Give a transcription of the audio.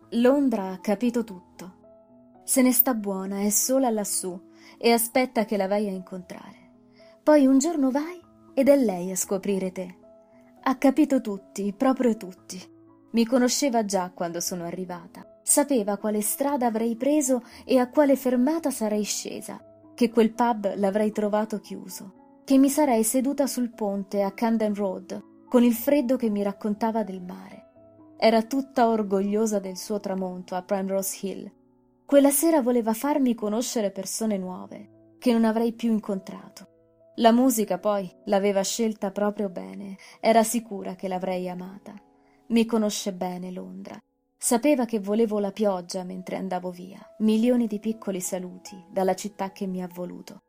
Londra ha capito tutto. Se ne sta buona, è sola lassù e aspetta che la vai a incontrare. Poi un giorno vai ed è lei a scoprire te. Ha capito tutti, proprio tutti. Mi conosceva già quando sono arrivata. Sapeva quale strada avrei preso e a quale fermata sarei scesa, che quel pub l'avrei trovato chiuso, che mi sarei seduta sul ponte a Camden Road con il freddo che mi raccontava del mare. Era tutta orgogliosa del suo tramonto a Primrose Hill. Quella sera voleva farmi conoscere persone nuove, che non avrei più incontrato. La musica, poi, l'aveva scelta proprio bene, era sicura che l'avrei amata. Mi conosce bene Londra. Sapeva che volevo la pioggia mentre andavo via, milioni di piccoli saluti dalla città che mi ha voluto.